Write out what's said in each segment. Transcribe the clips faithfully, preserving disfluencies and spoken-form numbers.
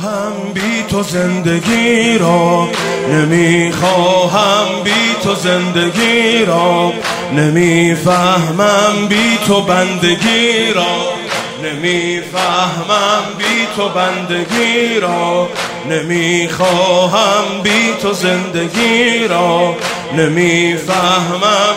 نمیخواهم بی تو زندگی را، نمیخواهم بی تو زندگی را، نمیفهمم بی تو بندگی را، نمیفهمم بی تو بندگی را، نمیخواهم بی تو زندگی را، نمیفهمم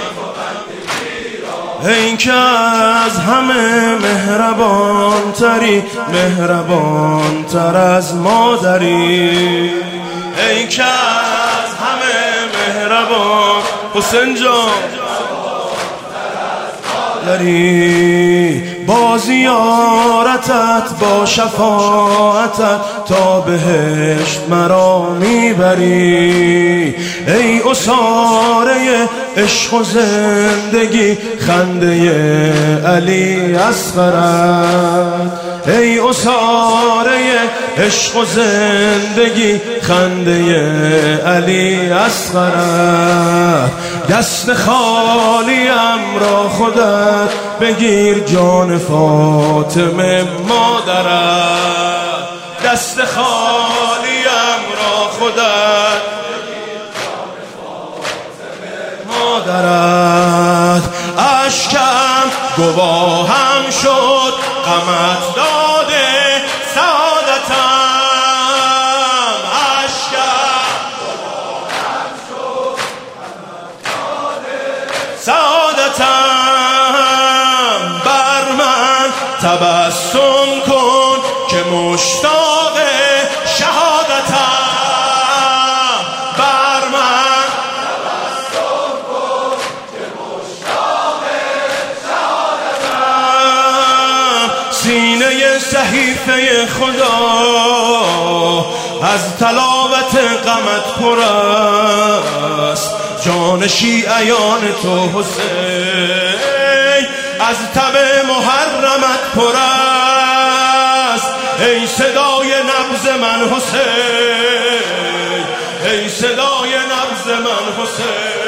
این که از همه مهربان تری، مهربان تر از مادری، این که از همه مهربان حسین جان داری، با زیارتت با شفاعتت تا بهشت مرا میبری، ای اساره عشق و زندگی خنده علی اصغرت، ای اساره عشق و زندگی خنده علی اصغرت، دست خالیم را خودت بگیر جان فاطمه مادرت، دست خالیم را خودت بگیر جان فاطمه مادرت، اشکم گواهم شد غمت داده سعادتم، اشکم گواهم شد غمت داده سعادتم، بر من تبسم کن که مشتاق شهادتم، بر من تبسم کن که مشتاق شهادتم، سینه صحیفه خدا از تلاوت غمت پر است، جان شیعیان تو حسین از تب محرمت پر است، ای صدای نبض من حسین، ای صدای نبض من حسین.